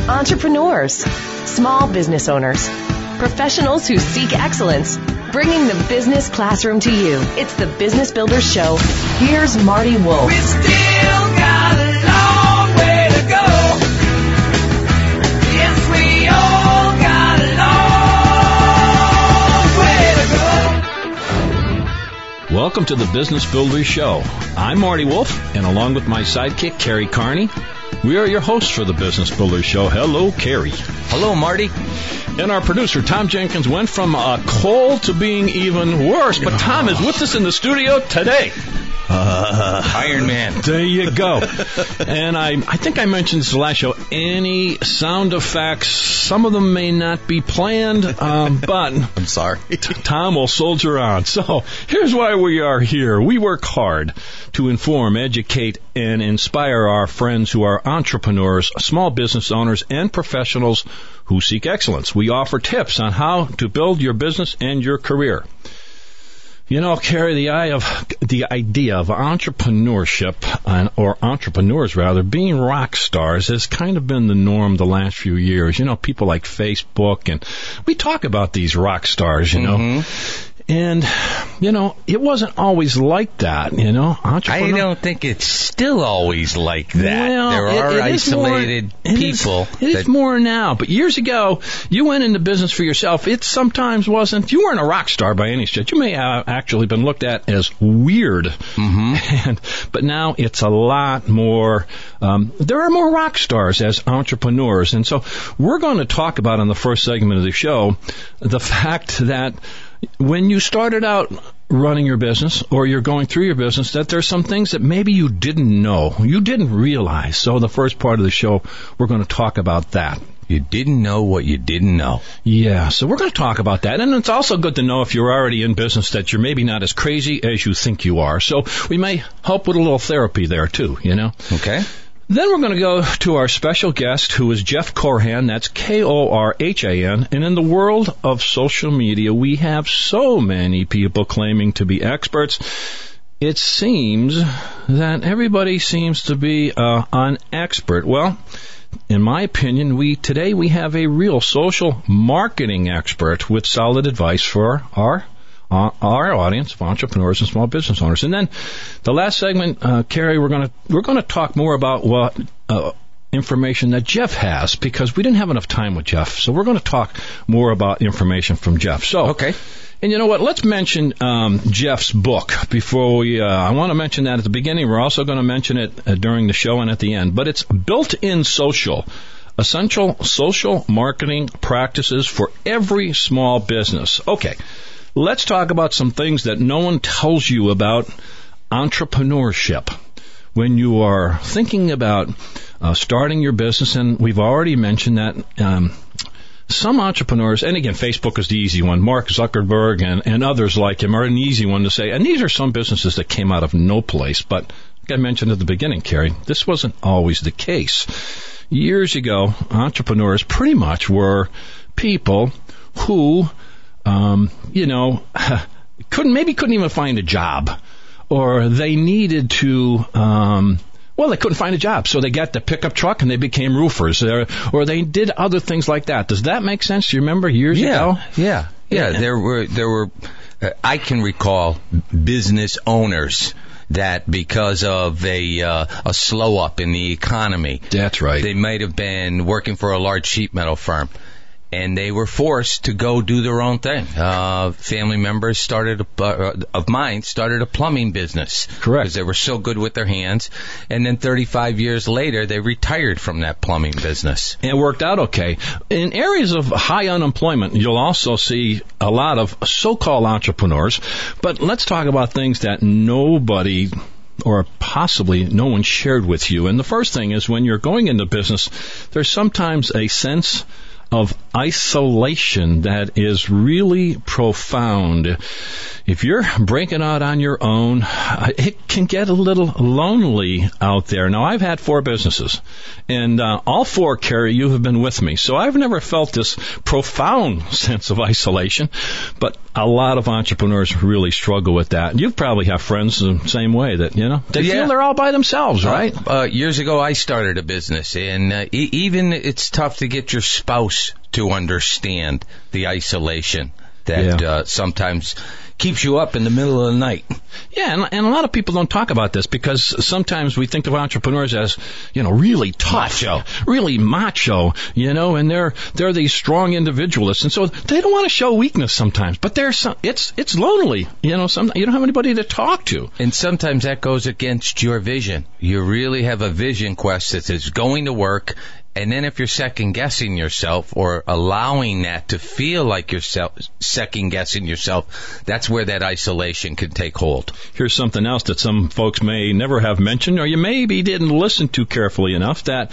entrepreneurs, small business owners, professionals who seek excellence, bringing the business classroom to you. It's the Business Builders Show. Here's Marty Wolf. We still got a long way to go. Yes, we all got a long way to go. Welcome to the Business Builders Show. I'm Marty Wolf, and along with my sidekick, Carrie Carney, we are your hosts for the Business Builders Show. Hello, Carrie. Hello, Marty. And our producer, Tom Jenkins, went from a cold to being even worse, but Tom is with us in the studio today. Iron Man. There you go. And I think I mentioned this last show. Any sound effects, some of them may not be planned, but I'm sorry. Tom will soldier on. So here's why we are here. We work hard to inform, educate, and inspire our friends who are entrepreneurs, small business owners, and professionals who seek excellence. We offer tips on how to build your business and your career. You know, Carrie, the idea of entrepreneurship, or entrepreneurs rather, being rock stars has kind of been the norm the last few years. You know, people like Facebook, and we talk about these rock stars, you know. And, you know, it wasn't always like that, you know. I don't think it's still always like that. Well, there are isolated people. It is more now. But years ago, you went into business for yourself. It sometimes wasn't. You weren't a rock star by any stretch. You may have actually been looked at as weird. But now it's a lot more. There are more rock stars as entrepreneurs. And so we're going to talk about in the first segment of the show the fact that when you started out running your business or you're going through your business, that there's some things that maybe you didn't know, you didn't realize. So the first part of the show, we're going to talk about that. You didn't know what you didn't know. Yeah, so we're going to talk about that. And it's also good to know if you're already in business that you're maybe not as crazy as you think you are. So we may help with a little therapy there too, you know? Okay. Then we're going to go to our special guest, who is Jeff Korhan. That's Korhan. And in the world of social media, we have so many people claiming to be experts. It seems that everybody seems to be an expert. Well, in my opinion, today we have a real social marketing expert with solid advice for our audience of entrepreneurs and small business owners. And then the last segment, Carrie, we're going to talk more about what information that Jeff has, because we didn't have enough time with Jeff. So we're going to talk more about information from Jeff. So, okay. And you know what? Let's mention Jeff's book before we. I want to mention that at the beginning. We're also going to mention it during the show and at the end. But it's Built-in Social. Essential social marketing practices for every small business. Okay. Let's talk about some things that no one tells you about entrepreneurship. When you are thinking about starting your business, and we've already mentioned that some entrepreneurs, and again, Facebook is the easy one, Mark Zuckerberg and others like him are an easy one to say, and these are some businesses that came out of no place, but like I mentioned at the beginning, Carrie, this wasn't always the case. Years ago, entrepreneurs pretty much were people who couldn't even find a job, or they needed to, they couldn't find a job, so they got the pickup truck and they became roofers, or they did other things like that. Does that make sense? Do you remember years ago? Yeah. There were. I can recall business owners that because of a slow up in the economy, that's right, they might have been working for a large sheet metal firm, and they were forced to go do their own thing. Family members of mine started a plumbing business. Correct. Because they were so good with their hands. And then 35 years later, they retired from that plumbing business. And it worked out okay. In areas of high unemployment, you'll also see a lot of so-called entrepreneurs. But let's talk about things that nobody, or possibly no one, shared with you. And the first thing is, when you're going into business, there's sometimes a sense of isolation that is really profound. If you're breaking out on your own, it can get a little lonely out there. Now, I've had 4 businesses, and all 4, Carrie, you have been with me. So I've never felt this profound sense of isolation, but a lot of entrepreneurs really struggle with that. You probably have friends the same way that, they feel they're all by themselves, right? Years ago, I started a business, and even it's tough to get your spouse to understand the isolation that sometimes keeps you up in the middle of the night. Yeah, and a lot of people don't talk about this because sometimes we think of entrepreneurs as, really tough, really macho, and they're these strong individualists, and so they don't want to show weakness sometimes. But it's lonely, you don't have anybody to talk to, and sometimes that goes against your vision. You really have a vision quest that is going to work. And then if you're second-guessing yourself or allowing that to feel like you're second-guessing yourself, that's where that isolation can take hold. Here's something else that some folks may never have mentioned, or you maybe didn't listen to carefully enough, that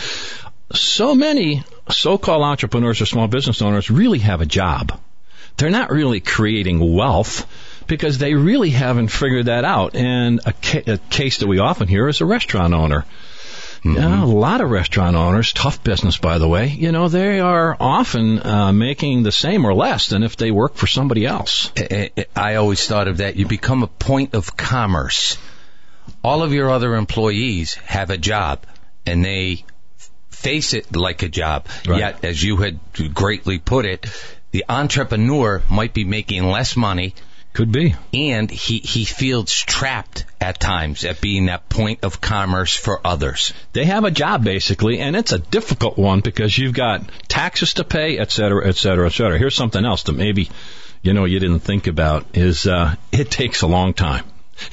so many so-called entrepreneurs or small business owners really have a job. They're not really creating wealth because they really haven't figured that out. And a case that we often hear is a restaurant owner. Mm-hmm. A lot of restaurant owners, tough business, by the way, they are often making the same or less than if they work for somebody else. I always thought of that. You become a point of commerce. All of your other employees have a job, and they face it like a job. Right. Yet, as you had greatly put it, the entrepreneur might be making less money. Could be. And he feels trapped at times at being that point of commerce for others. They have a job, basically, and it's a difficult one because you've got taxes to pay, et cetera, et cetera, et cetera. Here's something else that maybe, you didn't think about is it takes a long time.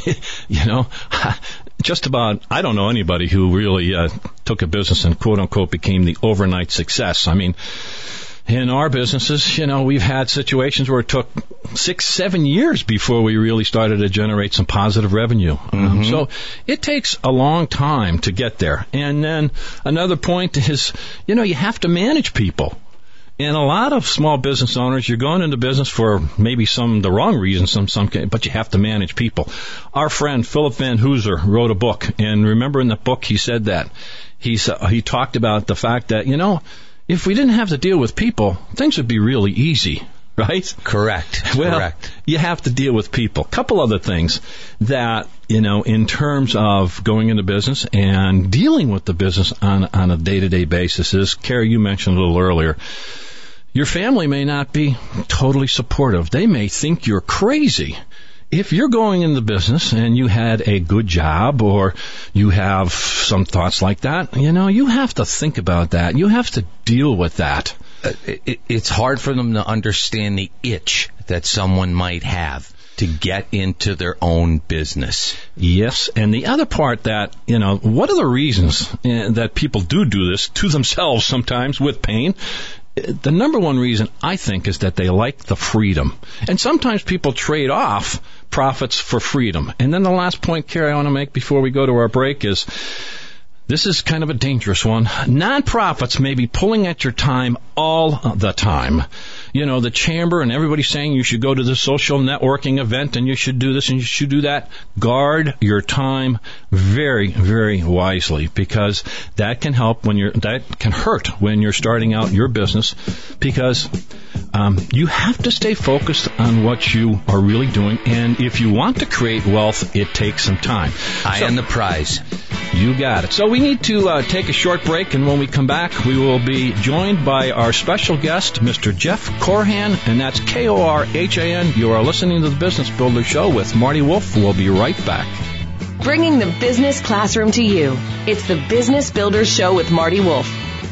Just about, I don't know anybody who really took a business and, quote-unquote, became the overnight success. I mean, in our businesses, we've had situations where it took 6-7 years before we really started to generate some positive revenue. Mm-hmm. So it takes a long time to get there. And then another point is, you have to manage people. And a lot of small business owners, you're going into business for maybe the wrong reasons, but you have to manage people. Our friend Philip Van Hooser wrote a book, and remember in the book he said that he talked about the fact that if we didn't have to deal with people, things would be really easy, right? Correct. Well, correct. You have to deal with people. Couple other things that, in terms of going into business and dealing with the business on a day-to-day basis is, Carrie, you mentioned a little earlier, your family may not be totally supportive. They may think you're crazy. If you're going into business and you had a good job or you have some thoughts like that, you have to think about that. You have to deal with that. It's hard for them to understand the itch that someone might have to get into their own business. Yes, and the other part that, what are the reasons that people do this to themselves sometimes with pain? The number one reason, I think, is that they like the freedom. And sometimes people trade off profits for freedom. And then the last point, Carrie, I want to make before we go to our break is, this is kind of a dangerous one. Nonprofits may be pulling at your time all the time. The chamber and everybody's saying you should go to the social networking event and you should do this and you should do that. Guard your time very, very wisely because that can hurt when you're starting out your business because you have to stay focused on what you are really doing. And if you want to create wealth, it takes some time. Eye on the prize. You got it. So we need to take a short break, and when we come back, we will be joined by our special guest, Mr. Jeff Korhan, and that's Korhan. You are listening to the Business Builder Show with Marty Wolf. We'll be right back. Bringing the business classroom to you. It's the Business Builder Show with Marty Wolf.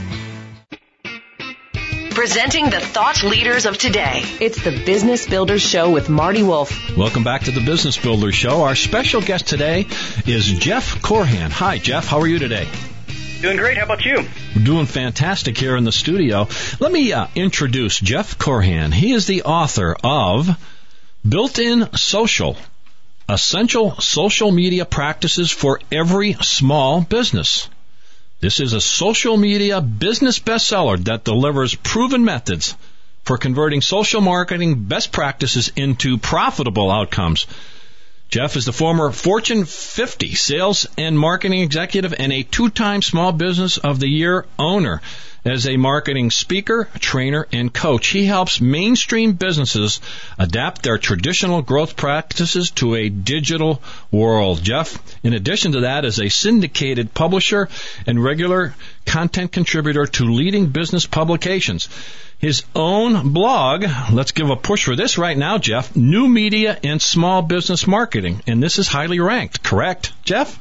Presenting the thought leaders of today. It's the Business Builder Show with Marty Wolf. Welcome back to the Business Builder Show. Our special guest today is Jeff Korhan. Hi, Jeff. How are you today? Doing great. How about you? We're doing fantastic here in the studio. Let me introduce Jeff Korhan. He is the author of Built-in Social, Essential Social Media Practices for Every Small Business. This is a social media business bestseller that delivers proven methods for converting social marketing best practices into profitable outcomes. Jeff is the former Fortune 50 sales and marketing executive and a 2-time Small Business of the Year owner. As a marketing speaker, trainer, and coach, he helps mainstream businesses adapt their traditional growth practices to a digital world. Jeff, in addition to that, is a syndicated publisher and regular content contributor to leading business publications. His own blog, let's give a push for this right now, Jeff, New Media and Small Business Marketing. And this is highly ranked, correct, Jeff?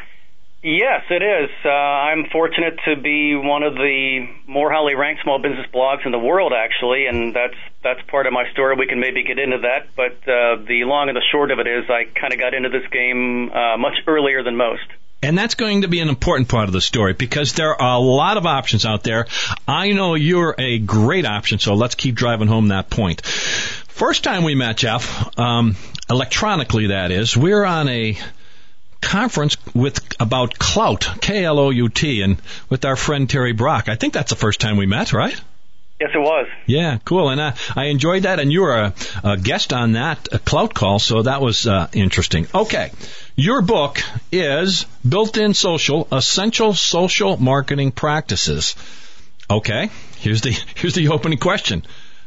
Yes, it is. I'm fortunate to be one of the more highly ranked small business blogs in the world, actually, and that's part of my story. We can maybe get into that, but the long and the short of it is I kind of got into this game much earlier than most. And that's going to be an important part of the story because there are a lot of options out there. I know you're a great option, so let's keep driving home that point. First time we met, Jeff, electronically that is, we're on a conference about Klout, K-L-O-U-T, and with our friend Terry Brock. I think that's the first time we met, right? Yes, it was. Yeah, cool. And I enjoyed that, and you were a guest on that Klout call, so that was interesting. Okay, your book is Built-in Social, Essential Social Marketing Practices. Okay, here's the opening question.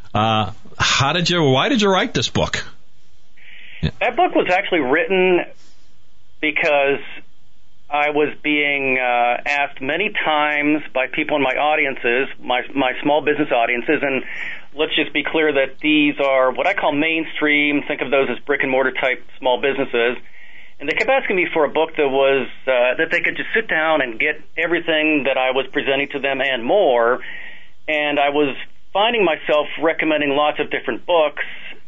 Why did you write this book? Yeah. That book was actually written because I was being asked many times by people in my audiences, my small business audiences, and let's just be clear that these are what I call mainstream. Think of those as brick-and-mortar type small businesses. And they kept asking me for a book that was that they could just sit down and get everything that I was presenting to them and more. And I was finding myself recommending lots of different books,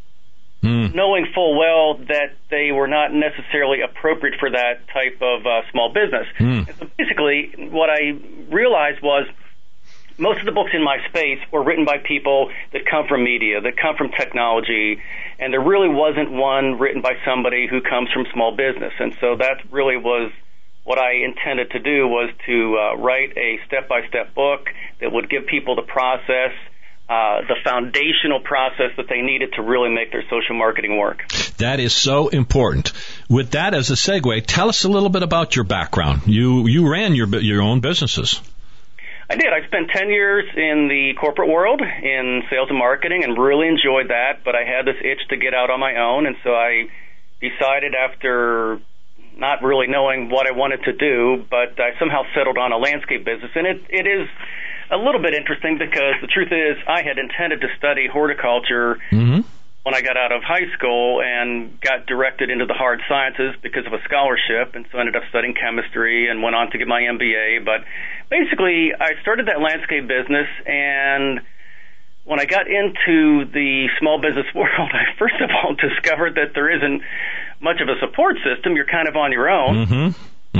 knowing full well that they were not necessarily appropriate for that type of small business. And so basically, what I realized was most of the books in my space were written by people that come from media, that come from technology, and there really wasn't one written by somebody who comes from small business. And so that really was what I intended to do, was to write a step-by-step book that would give people the process, the foundational process that they needed to really make their social marketing work. That is so important. With that as a segue, tell us a little bit about your background. You ran your own businesses. I did. I spent 10 years in the corporate world in sales and marketing and really enjoyed that, but I had this itch to get out on my own, and so I decided after not really knowing what I wanted to do, but I somehow settled on a landscape business. And it is a little bit interesting because the truth is I had intended to study horticulture when I got out of high school and got directed into the hard sciences because of a scholarship, and so I ended up studying chemistry and went on to get my MBA. But basically, I started that landscape business, and when I got into the small business world, I first of all discovered that there isn't much of a support system. You're kind of on your own.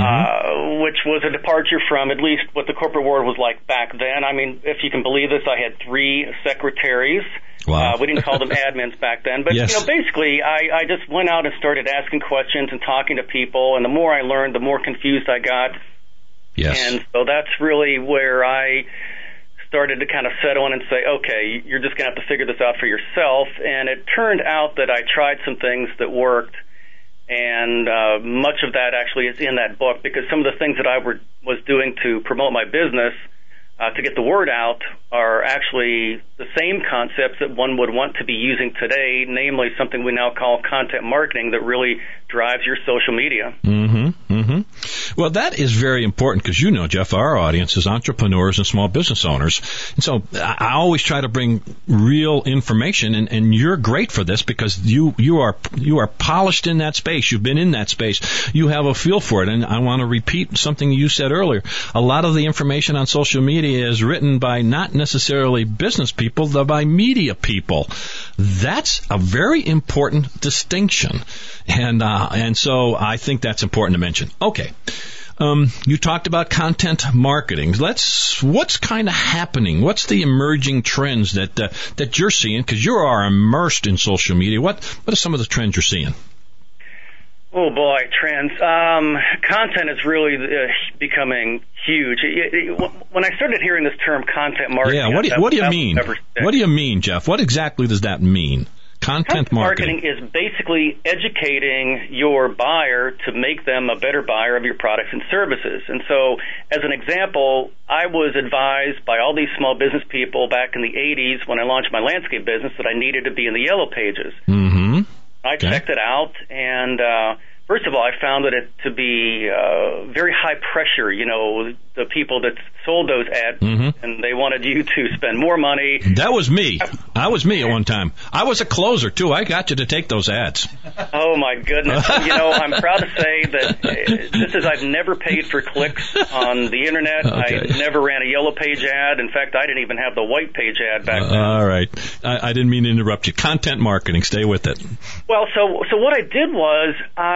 Which was a departure from at least what the corporate world was like back then. I mean, if you can believe this, I had 3 secretaries. Wow. We didn't call them admins back then. But, yes. Basically, I just went out and started asking questions and talking to people, and the more I learned, the more confused I got. Yes. And so that's really where I started to kind of settle in and say, okay, you're just going to have to figure this out for yourself. And it turned out that I tried some things that worked. And much of that actually is in that book, because some of the things that I was doing to promote my business, to get the word out, are actually the same concepts that one would want to be using today, namely something we now call content marketing that really drives your social media. Well, that is very important because Jeff, our audience is entrepreneurs and small business owners. And so I always try to bring real information, and you're great for this because you are polished in that space. You've been in that space. You have a feel for it. And I want to repeat something you said earlier. A lot of the information on social media is written by not necessarily business people, but by media people. That's a very important distinction. And so I think that's important to mention. Okay. You talked about content marketing. What's kind of happening? What's the emerging trends that you're seeing? Because you are immersed in social media. What are some of the trends you're seeing? Oh boy, trends. Content is really becoming huge. When I started hearing this term, content marketing, what do you mean? What do you mean, Jeff? What exactly does that mean? Content marketing is basically educating your buyer to make them a better buyer of your products and services. And so, as an example, I was advised by all these small business people back in the 80s when I launched my landscape business that I needed to be in the Yellow Pages. Mm-hmm. I checked it out, and first of all, I found it to be very high pressure. You know, the people that sold those ads, and they wanted you to spend more money. That was me. I was me at one time. I was a closer, too. I got you to take those ads. Oh, my goodness. You know, I'm proud to say that just as I've never paid for clicks on the Internet, I never ran a Yellow Page ad. In fact, I didn't even have the White Page ad back then. All right. I didn't mean to interrupt you. Content marketing. Stay with it. Well, so what I did was,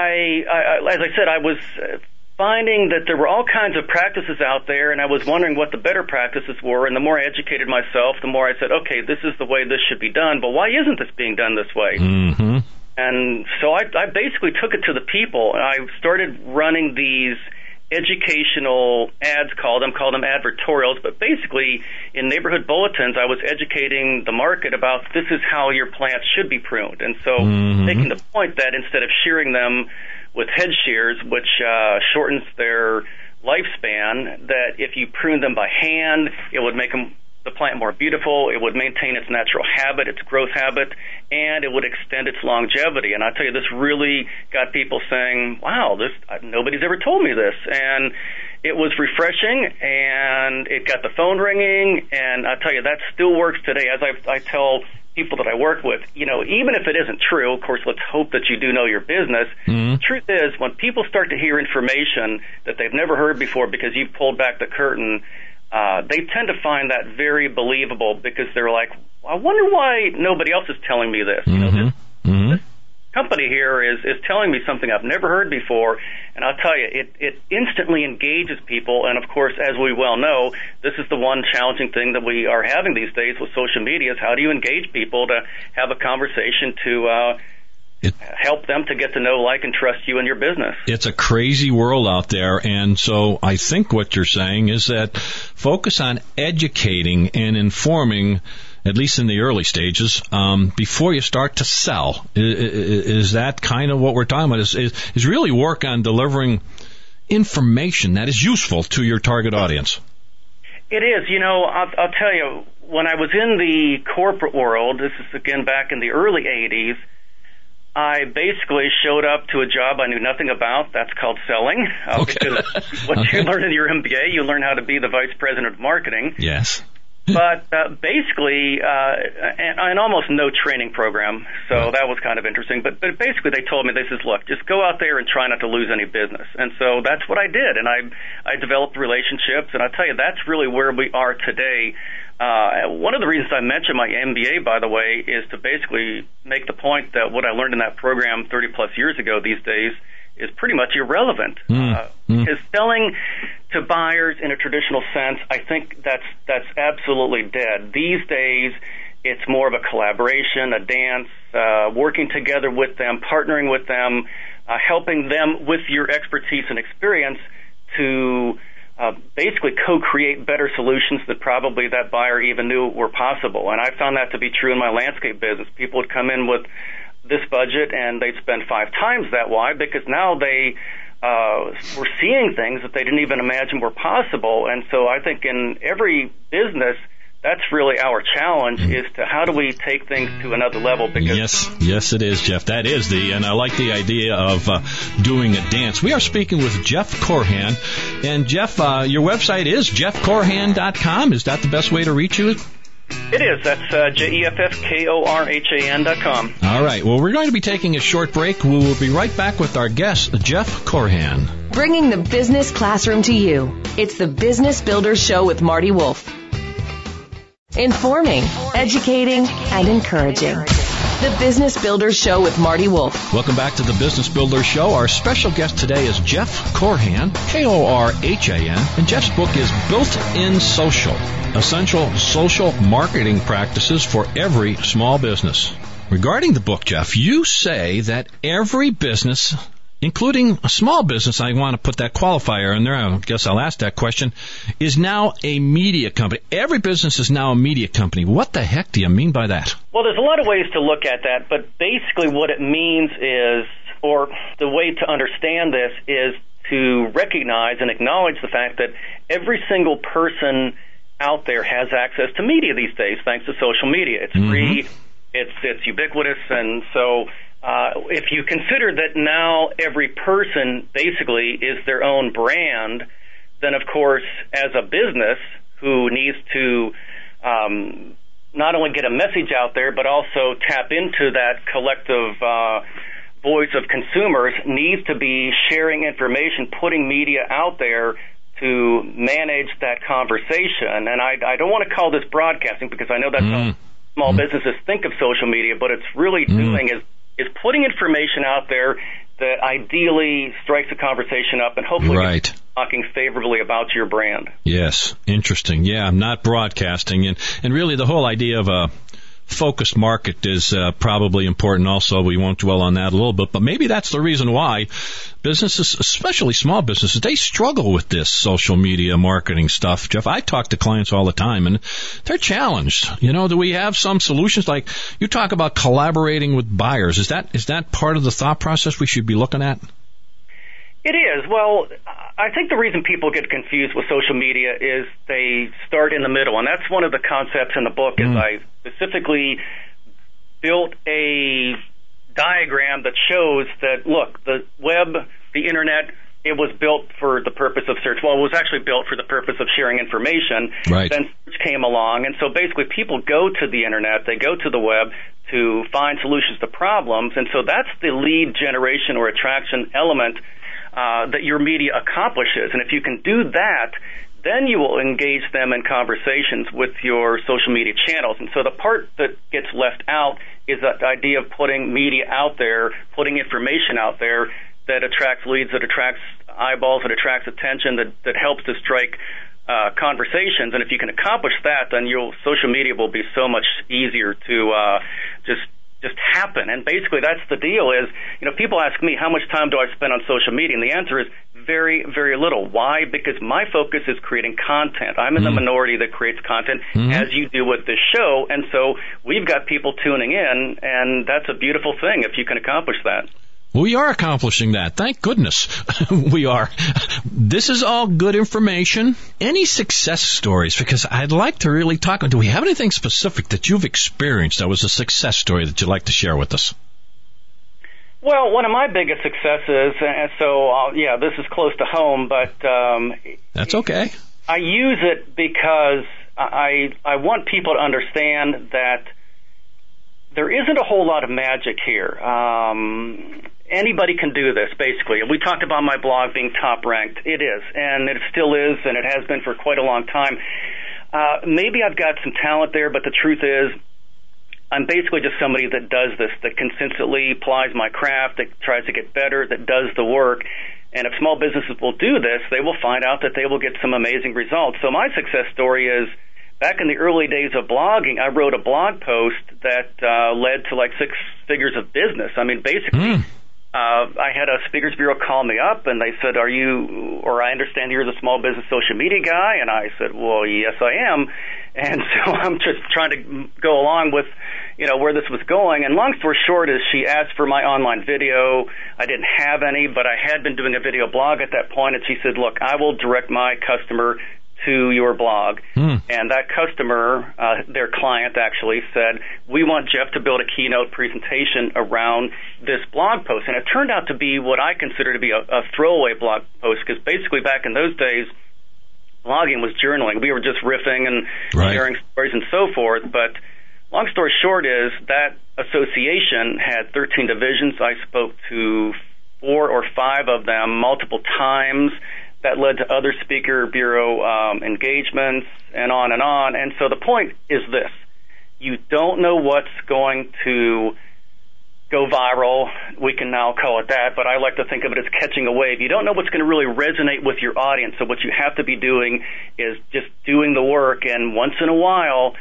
as I said, I was finding that there were all kinds of practices out there, and I was wondering what the better practices were, and the more I educated myself, the more I said, okay, this is the way this should be done, but why isn't this being done this way? Mm-hmm. And so I basically took it to the people, and I started running these educational ads, call them advertorials, but basically in neighborhood bulletins I was educating the market about this is how your plants should be pruned. And so making the point that instead of shearing them with head shears, which shortens their lifespan, that if you prune them by hand, it would make the plant more beautiful, it would maintain its natural habit, its growth habit, and it would extend its longevity. And I tell you, this really got people saying, wow, nobody's ever told me this. And it was refreshing, and it got the phone ringing, and I tell you, that still works today. As I tell people that I work with, you know, even if it isn't true, of course, let's hope that you do know your business. The truth is, when people start to hear information that they've never heard before because you've pulled back the curtain, they tend to find that very believable because they're like, I wonder why nobody else is telling me this. You know, this company here is telling me something I've never heard before, and I'll tell you, it instantly engages people, and of course, as we well know, this is the one challenging thing that we are having these days with social media is how do you engage people to have a conversation to help them to get to know, like, and trust you and your business. It's a crazy world out there, and so I think what you're saying is that focus on educating and informing, at least in the early stages, before you start to sell. Is that kind of what we're talking about? Is really work on delivering information that is useful to your target audience? It is. You know, I'll tell you, when I was in the corporate world, this is again back in the early 80s, I basically showed up to a job I knew nothing about. That's called selling. Because what you learn in your MBA, you learn how to be the vice president of marketing. Yes. But basically, and almost no training program, so that was kind of interesting. But basically, they told me, they says, look, just go out there and try not to lose any business. And so that's what I did, and I developed relationships, and I tell you, that's really where we are today. One of the reasons I mentioned my MBA, by the way, is to basically make the point that what I learned in that program 30-plus years ago these days is pretty much irrelevant. Because selling to buyers in a traditional sense, I think that's absolutely dead. These days, it's more of a collaboration, a dance, working together with them, partnering with them, helping them with your expertise and experience to basically co-create better solutions that probably that buyer even knew were possible. And I found that to be true in my landscape business. People would come in with this budget and they'd spend 5 times that. Why? Because now they were seeing things that they didn't even imagine were possible. And so I think in every business, that's really our challenge, is to how do we take things to another level? Because yes, it is, Jeff. That is and I like the idea of doing a dance. We are speaking with Jeff Korhan. And Jeff, your website is jeffkorhan.com. Is that the best way to reach you? It is. That's JEFFKORHAN.com. All right. Well, we're going to be taking a short break. We will be right back with our guest, Jeff Korhan. Bringing the business classroom to you. It's the Business Builder Show with Marty Wolf. Informing, educating, and encouraging. The Business Builder Show with Marty Wolf. Welcome back to the Business Builder Show. Our special guest today is Jeff Korhan, Korhan, and Jeff's book is Built-in Social, Essential Social Marketing Practices for Every Small Business. Regarding the book, Jeff, you say that every business including a small business, I want to put that qualifier in there, I guess I'll ask that question, is now a media company. Every business is now a media company. What the heck do you mean by that? Well, there's a lot of ways to look at that, but basically what it means is, or the way to understand this is to recognize and acknowledge the fact that every single person out there has access to media these days, thanks to social media. It's free, it's ubiquitous, and so if you consider that now every person basically is their own brand, then of course, as a business who needs to not only get a message out there, but also tap into that collective voice of consumers, needs to be sharing information, putting media out there to manage that conversation. And I don't want to call this broadcasting because I know that's how small businesses think of social media, but it's really doing is putting information out there that ideally strikes a conversation up and hopefully gets talking favorably about your brand. Yes, interesting. Yeah, not broadcasting. And really the whole idea of a focused market is probably important also. We won't dwell on that a little bit, but maybe that's the reason why businesses, especially small businesses, they struggle with this social media marketing stuff. Jeff, I talk to clients all the time, and they're challenged. You know, do we have some solutions? Like you talk about collaborating with buyers. Is that part of the thought process we should be looking at? It is. Well, I think the reason people get confused with social media is they start in the middle, and that's one of the concepts in the book is I specifically built a diagram that shows that, look, the web, the internet, it was built for the purpose of search. Well, it was actually built for the purpose of sharing information. Right. Then search came along, and so basically people go to the internet, they go to the web to find solutions to problems, and so that's the lead generation or attraction element that your media accomplishes. And if you can do that, then you will engage them in conversations with your social media channels. And so the part that gets left out is that idea of putting media out there, putting information out there that attracts leads, that attracts eyeballs, that attracts attention, that helps to strike conversations. And if you can accomplish that, then your social media will be so much easier to just happen. And basically that's the deal is, you know, people ask me, how much time do I spend on social media? And the answer is very, very little. Why? Because my focus is creating content. I'm in the minority that creates content, as you do with this show. And so we've got people tuning in, and that's a beautiful thing if you can accomplish that. We are accomplishing that. Thank goodness we are. This is all good information. Any success stories? Because I'd like to really talk. Do we have anything specific that you've experienced that was a success story that you'd like to share with us? Well, one of my biggest successes, and so, this is close to home, but that's okay. I use it because I want people to understand that there isn't a whole lot of magic here. Anybody can do this, basically. We talked about my blog being top-ranked. It is, and it still is, and it has been for quite a long time. Maybe I've got some talent there, but the truth is I'm basically just somebody that does this, that consistently applies my craft, that tries to get better, that does the work. And if small businesses will do this, they will find out that they will get some amazing results. So my success story is, back in the early days of blogging, I wrote a blog post that led to like 6 figures of business. I mean, basically, I had a Speakers Bureau call me up, and they said, I understand you're the small business social media guy. And I said, well, yes, I am. And so I'm just trying to go along with, where this was going. And long story short is she asked for my online video. I didn't have any, but I had been doing a video blog at that point. And she said, look, I will direct my customer to your blog. And that customer, their client actually said, we want Jeff to build a keynote presentation around this blog post. And it turned out to be what I consider to be a throwaway blog post, because basically back in those days, blogging was journaling. We were just riffing and sharing stories and so forth. But long story short is that association had 13 divisions. I spoke to 4 or 5 of them multiple times. That led to other Speaker Bureau engagements and on and on. And so the point is this. You don't know what's going to go viral. We can now call it that, but I like to think of it as catching a wave. You don't know what's going to really resonate with your audience. So what you have to be doing is just doing the work. And once in a while,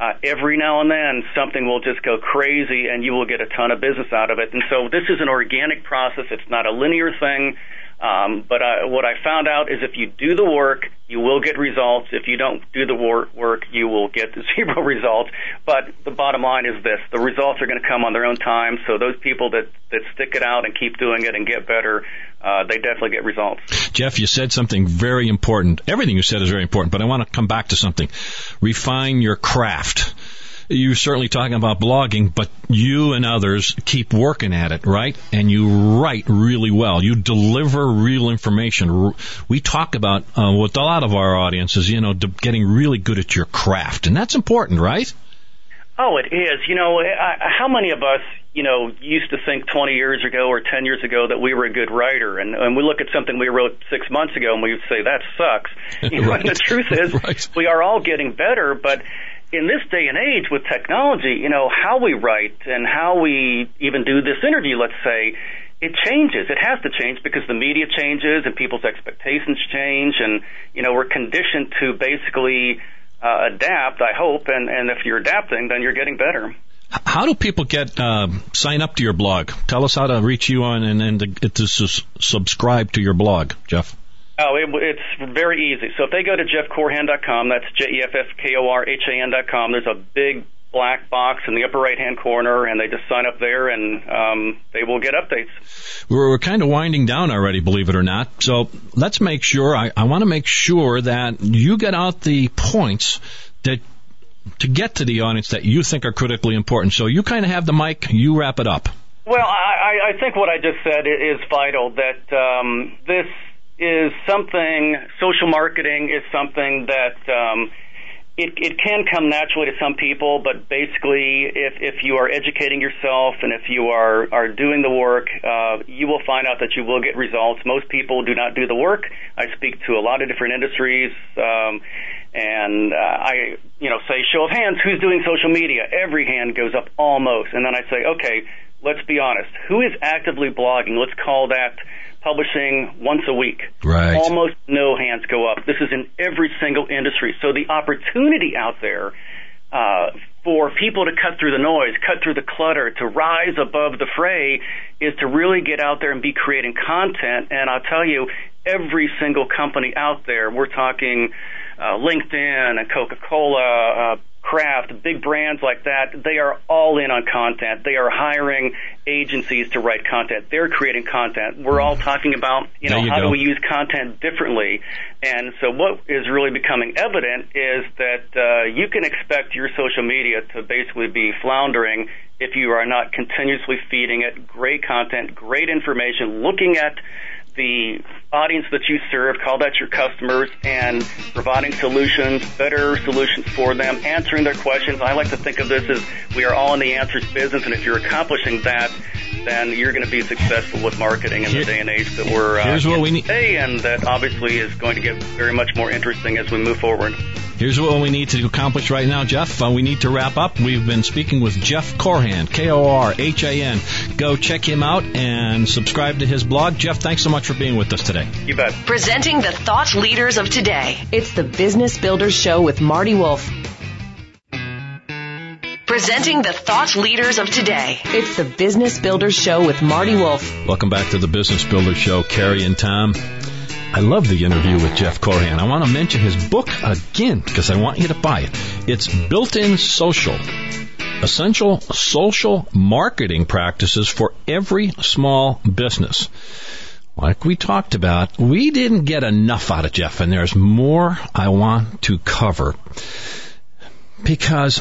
every now and then something will just go crazy and you will get a ton of business out of it. And so this is an organic process. It's not a linear thing. But what I found out is if you do the work, you will get results. If you don't do the work, you will get zero results. But the bottom line is this. The results are going to come on their own time. So those people that stick it out and keep doing it and get better, they definitely get results. Jeff, you said something very important. Everything you said is very important, but I want to come back to something. Refine your craft. You're certainly talking about blogging, but you and others keep working at it, right? And you write really well. You deliver real information. We talk about, with a lot of our audiences, getting really good at your craft. And that's important, right? Oh, it is. How many of us, used to think 20 years ago or 10 years ago that we were a good writer, and we look at something we wrote 6 months ago and we would say, that sucks. Right. And the truth is, We are all getting better, but in this day and age with technology, how we write and how we even do this interview, let's say, it changes. It has to change because the media changes and people's expectations change, and, we're conditioned to basically adapt, I hope, and if you're adapting, then you're getting better. How do people sign up to your blog? Tell us how to reach you on and to subscribe to your blog, Jeff. Oh, it's very easy. So if they go to jeffkorhan.com, that's JEFFKORHAN.com, there's a big black box in the upper right-hand corner, and they just sign up there, and they will get updates. We're kind of winding down already, believe it or not. So let's make sure, I want to make sure that you get out the points to get to the audience that you think are critically important. So you kind of have the mic, you wrap it up. Well, I think what I just said is vital, that this is something, social marketing is something that it can come naturally to some people, but basically if you are educating yourself and if you are doing the work, you will find out that you will get results. Most people do not do the work. I speak to a lot of different industries, and I say, show of hands, who's doing social media? Every hand goes up almost. And then I say, okay, let's be honest. Who is actively blogging? Let's call that publishing once a week. Right. Almost no hands go up. This is in every single industry. So the opportunity out there for people to cut through the noise, cut through the clutter, to rise above the fray is to really get out there and be creating content. And I'll tell you, every single company out there, we're talking LinkedIn and Coca-Cola, Kraft, big brands like that, they are all in on content. They are hiring agencies to write content. They're creating content. We're all talking about, how do we use content differently? And so what is really becoming evident is that you can expect your social media to basically be floundering if you are not continuously feeding it great content, great information, looking at the audience that you serve, call that your customers, and providing solutions, better solutions for them, answering their questions. I like to think of this as we are all in the answers business, and if you're accomplishing that, then you're going to be successful with marketing in the day and age that we're in today, and that obviously is going to get very much more interesting as we move forward. Here's what we need to accomplish right now, Jeff. We need to wrap up. We've been speaking with Jeff Korhan, Korhan. Go check him out and subscribe to his blog. Jeff, thanks so much for being with us today. You bet. Presenting the thought leaders of today. It's the Business Builders Show with Marty Wolf. Presenting the thought leaders of today. It's the Business Builders Show with Marty Wolf. Welcome back to the Business Builders Show, Carrie and Tom. I love the interview with Jeff Korhan. I want to mention his book again because I want you to buy it. It's Built-in Social, Essential Social Marketing Practices for Every Small Business. Like we talked about, we didn't get enough out of Jeff, and there's more I want to cover. Because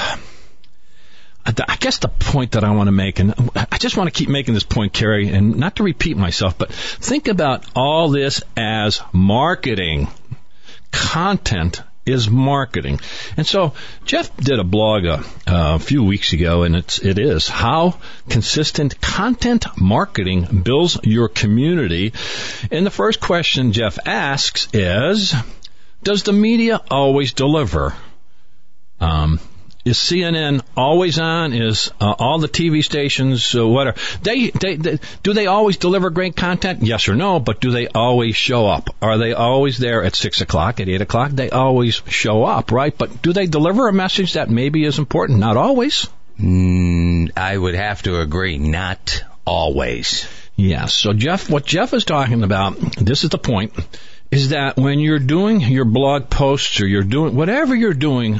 I guess the point that I want to make, and I just want to keep making this point, Carrie, and not to repeat myself, but think about all this as marketing. Content is marketing. And so Jeff did a blog a few weeks ago, and it is How Consistent Content Marketing Builds Your Community. And the first question Jeff asks is, does the media always deliver? Is CNN always on? Is all the TV stations, whatever? Do they always deliver great content? Yes or no, but do they always show up? Are they always there at 6 o'clock, at 8 o'clock? They always show up, right? But do they deliver a message that maybe is important? Not always. I would have to agree, not always. Yeah, so what Jeff is talking about, this is the point, is that when you're doing your blog posts or you're doing whatever you're doing,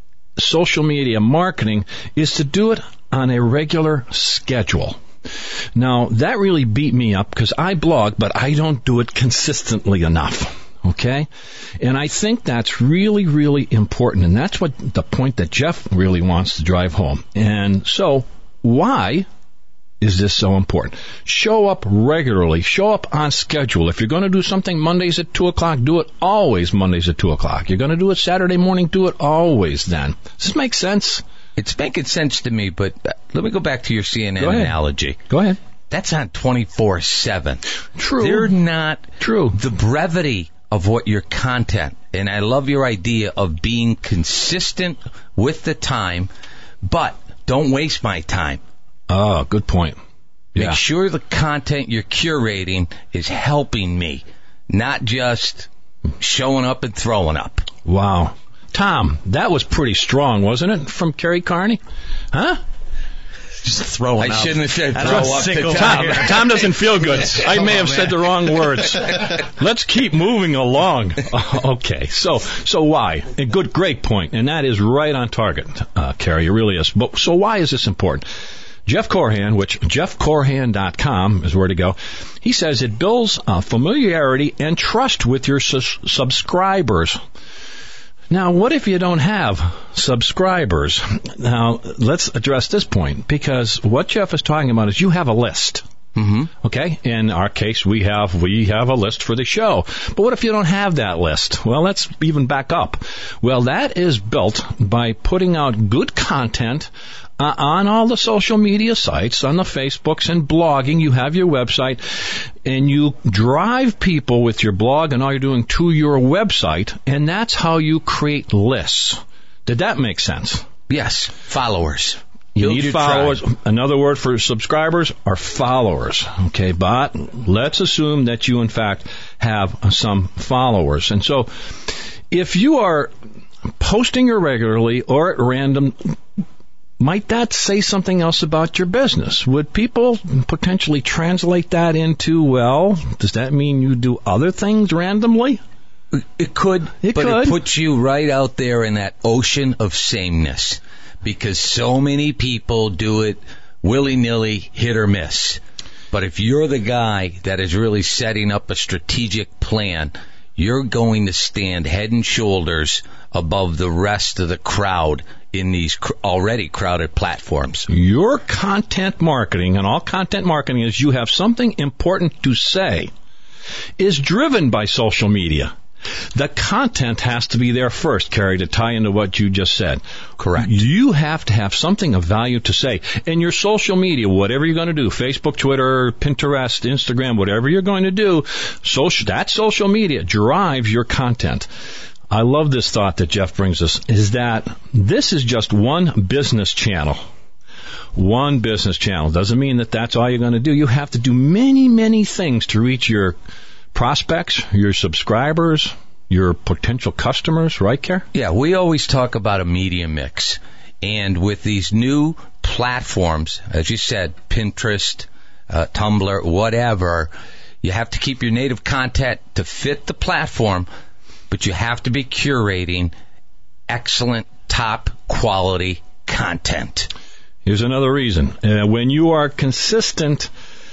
social media marketing, is to do it on a regular schedule. Now, that really beat me up because I blog, but I don't do it consistently enough. Okay? And I think that's really, really important. And that's what the point that Jeff really wants to drive home. And so, why is this so important? Show up regularly. Show up on schedule. If you're going to do something Mondays at 2 o'clock, do it always Mondays at 2 o'clock. You're going to do it Saturday morning, do it always then. Does this make sense? It's making sense to me, but let me go back to your CNN analogy. Go ahead. That's on 24/7. True. They're not true. The brevity of what your content, and I love your idea of being consistent with the time, but don't waste my time. Oh, good point. Yeah. Make sure the content you're curating is helping me, not just showing up and throwing up. Wow. Tom, that was pretty strong, wasn't it, from Kerry Carney? Huh? Just throwing up. I shouldn't have said throw up to Tom. Tom doesn't feel good. I may have said the wrong words. Let's keep moving along. Okay, so why? A great point, and that is right on target, Kerry. It really is. But so why is this important? Jeff Corhan, which jeffcorhan.com is where to go, he says it builds familiarity and trust with your subscribers. Now, what if you don't have subscribers? Now, let's address this point, because what Jeff is talking about is you have a list. Mm-hmm. Okay? In our case, we have a list for the show. But what if you don't have that list? Well, let's even back up. Well, that is built by putting out good content on all the social media sites, on the Facebooks and blogging. You have your website, and you drive people with your blog and all you're doing to your website, and that's how you create lists. Did that make sense? Yes. Followers. You need followers. Tribe. Another word for subscribers are followers. Okay, but let's assume that you, in fact, have some followers. And so if you are posting irregularly or at random, might that say something else about your business? Would people potentially translate that into, well, does that mean you do other things randomly? It could. It puts you right out there in that ocean of sameness, because so many people do it willy-nilly, hit or miss. But if you're the guy that is really setting up a strategic plan, you're going to stand head and shoulders above the rest of the crowd in these already crowded platforms. Your content marketing, and all content marketing is you have something important to say, is driven by social media. The content has to be there first, Kerry, to tie into what you just said. Correct. You have to have something of value to say. And your social media, whatever you're going to do, Facebook, Twitter, Pinterest, Instagram, whatever you're going to do, that social media drives your content. I love this thought that Jeff brings us, is that this is just one business channel. One business channel. Doesn't mean that that's all you're going to do. You have to do many, many things to reach your prospects, your subscribers, your potential customers, right, Kerr? Yeah, we always talk about a media mix. And with these new platforms, as you said, Pinterest, Tumblr, whatever, you have to keep your native content to fit the platform, but you have to be curating excellent, top quality content. Here's another reason. When you are consistent,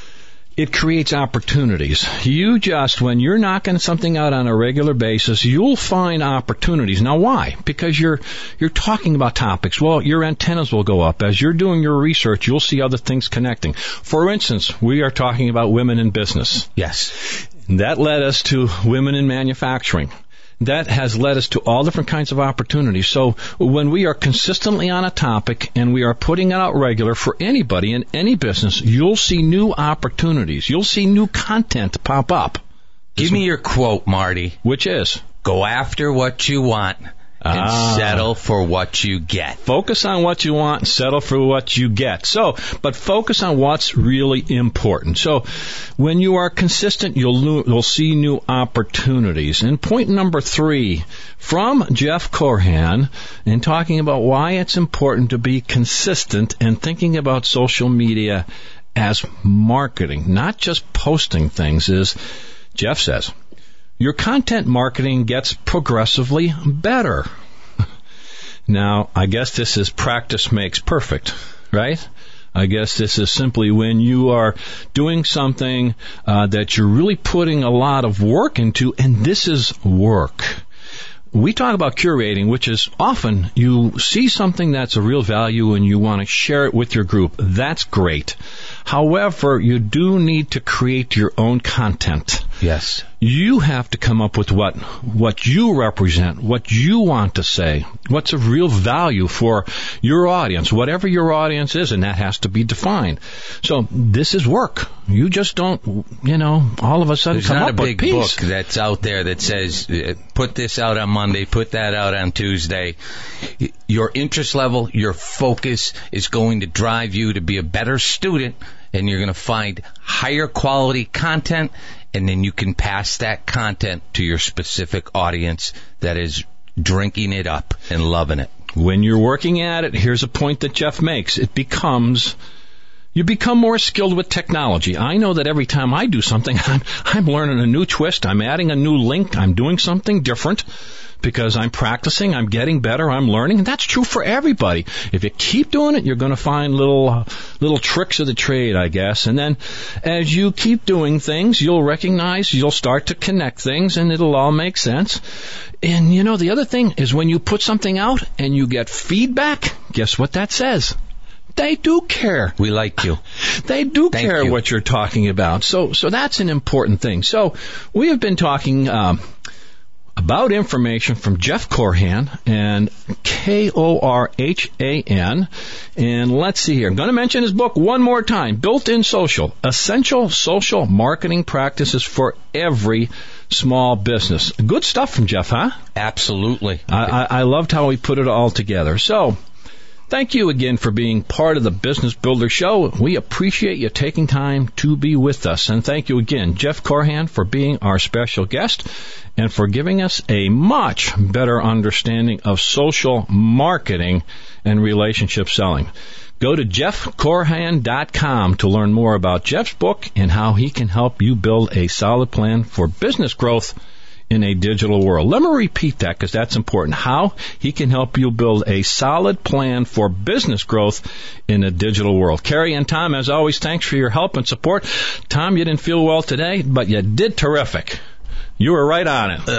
it creates opportunities. When you're knocking something out on a regular basis, you'll find opportunities. Now, why? Because you're talking about topics. Well, your antennas will go up. As you're doing your research, you'll see other things connecting. For instance, we are talking about women in business. Yes. That led us to women in manufacturing. That has led us to all different kinds of opportunities. So when we are consistently on a topic and we are putting it out regular for anybody in any business, you'll see new opportunities. You'll see new content pop up. Give me your quote, Marty. Which is? Go after what you want and settle for what you get. Focus on what you want and settle for what you get. But focus on what's really important. So when you are consistent, you'll see new opportunities. And point number 3 from Jeff Korhan, in talking about why it's important to be consistent and thinking about social media as marketing, not just posting things, is Jeff says, your content marketing gets progressively better. Now, I guess this is practice makes perfect, right? I guess this is simply when you are doing something that you're really putting a lot of work into, and this is work. We talk about curating, which is often you see something that's a real value and you want to share it with your group. That's great. However, you do need to create your own content. Yes. You have to come up with what you represent, what you want to say, what's of real value for your audience, whatever your audience is, and that has to be defined. So this is work. You just don't, all of a sudden come up with peace. There's not a big book that's out there that says, put this out on Monday, put that out on Tuesday. Your interest level, your focus is going to drive you to be a better student, and you're going to find higher quality content, and then you can pass that content to your specific audience that is drinking it up and loving it. When you're working at it, here's a point that Jeff makes. You become more skilled with technology. I know that every time I do something, I'm learning a new twist. I'm adding a new link. I'm doing something different because I'm practicing. I'm getting better. I'm learning. And that's true for everybody. If you keep doing it, you're going to find little tricks of the trade, I guess. And then as you keep doing things, you'll start to connect things, and it'll all make sense. And, the other thing is when you put something out and you get feedback, guess what that says? They do care. We like you. They do care what you're talking about. So that's an important thing. So we have been talking about information from Jeff Korhan, and Korhan. And let's see here. I'm going to mention his book one more time, Built-in Social, Essential Social Marketing Practices for Every Small Business. Good stuff from Jeff, huh? Absolutely. I loved how he put it all together. So thank you again for being part of the Business Builder Show. We appreciate you taking time to be with us. And thank you again, Jeff Korhan, for being our special guest and for giving us a much better understanding of social marketing and relationship selling. Go to jeffkorhan.com to learn more about Jeff's book and how he can help you build a solid plan for business growth in a digital world. Let me repeat that because that's important. How he can help you build a solid plan for business growth in a digital world. Carrie and Tom, as always, thanks for your help and support. Tom, you didn't feel well today, but you did terrific. You were right on it.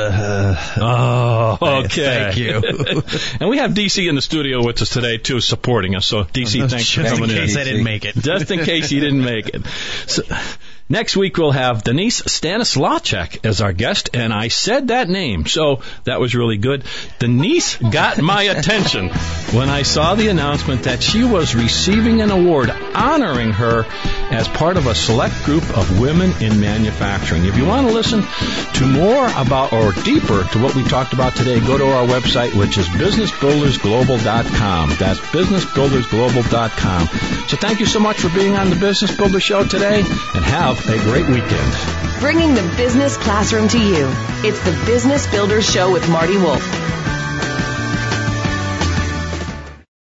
Okay. Thank you. And we have DC in the studio with us today, too, supporting us. So, DC, thanks for coming in. Just in case I didn't make it. Just in case you didn't make it. So, next week, we'll have Denise Stanislawczyk as our guest, and I said that name, so that was really good. Denise got my attention when I saw the announcement that she was receiving an award honoring her as part of a select group of women in manufacturing. If you want to listen to more about or deeper to what we talked about today, go to our website, which is businessbuildersglobal.com. That's businessbuildersglobal.com. So thank you so much for being on the Business Builder Show today, and have a great weekend. Bringing the business classroom to you. It's the Business Builder Show with Marty Wolf.